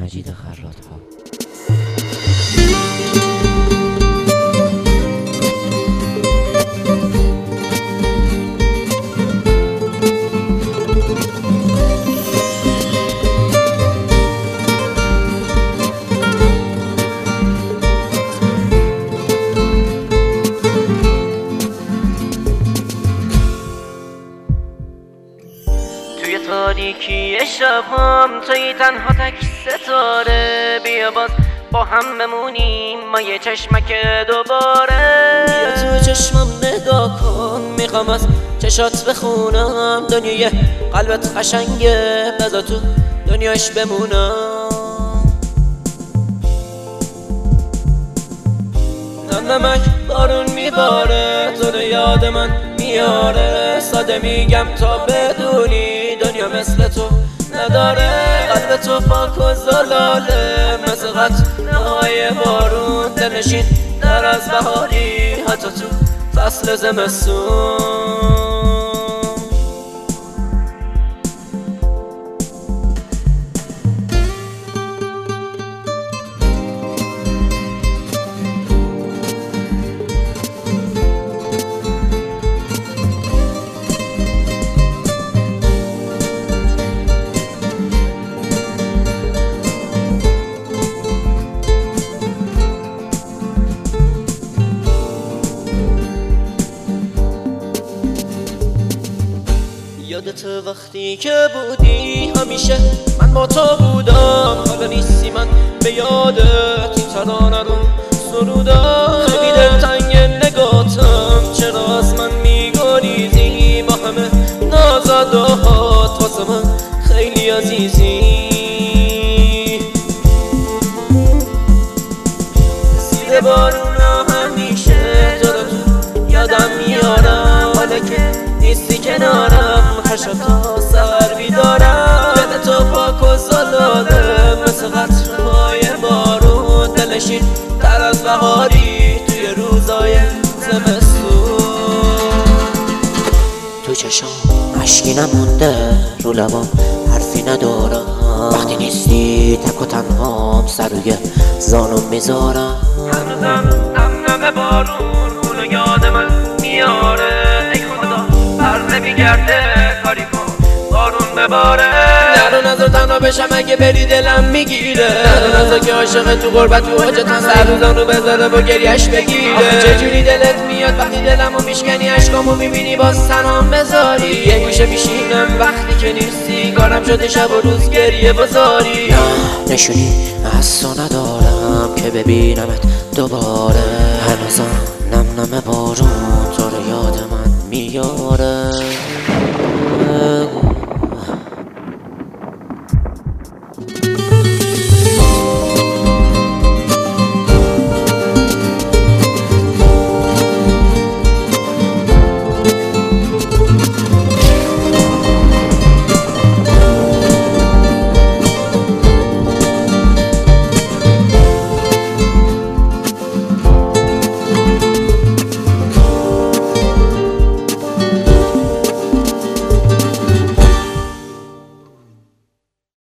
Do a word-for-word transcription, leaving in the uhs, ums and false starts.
مجید خراط‌ها. توی تاریکی شبام توی تنها تک ستاره، بیا باز با هم بمونیم ما یه چشمک دوباره. بیا تو چشمم نگاه کن، میخوام از چشات بخونم دنیای قلبت قشنگه، بذار تو دنیاش بمونم. نم نمک بارون میباره، تو رو یاد من میاره، ساده میگم تا بدونی دنیا مثل تو نداره. قلب تو پاک و زلاله مثل قطره‌های بارون، دلنشین در از بهاری حتی تو فصل زمستون. یادت وقتی که بودی همیشه من با تو بودم، حالا نیستی من به یادت این ترانه رو سرودم. خیلی دلتنگ نگاتم، چرا از من میگریزی؟ با همه نازدهات واسه من خیلی عزیزی. زیر بارونا همیشه تو رو تو یادم میارم، حالا که نیستی کنارم هر شب تا سحر بیدارم. دل تو پاک و زلاله مثل قطره‌های بارون، دلنشین تر از بهاری توی روزای زمستون. تو چشام اشکی نمونده، رو لبام حرفی ندارم، وقتی نیستی تک و تنهام سر روی زانوم میذارم. هنوزم نم نم بارون اونو یاد من میاره، ای خدا بر نمیگرده کاری کن بارون بباره. نرو نظر تنها بشم اگه بری دلم میگیره، نرو نظر که عاشق تو غربت تو حاجتم سر روزانو بذاره با گریش بگیره. چجوری دلت میاد وقتی دلمو میشکنی، عشقامو میبینی باز تنهام بذاری. یه گوشه میشینم وقتی که نیستی، کارم شده شب و روز گریه بذاری. نه نشونی از تو ندارم که ببینمت دوباره، هنوزم نم نم بارون تو رو یاد من میاره.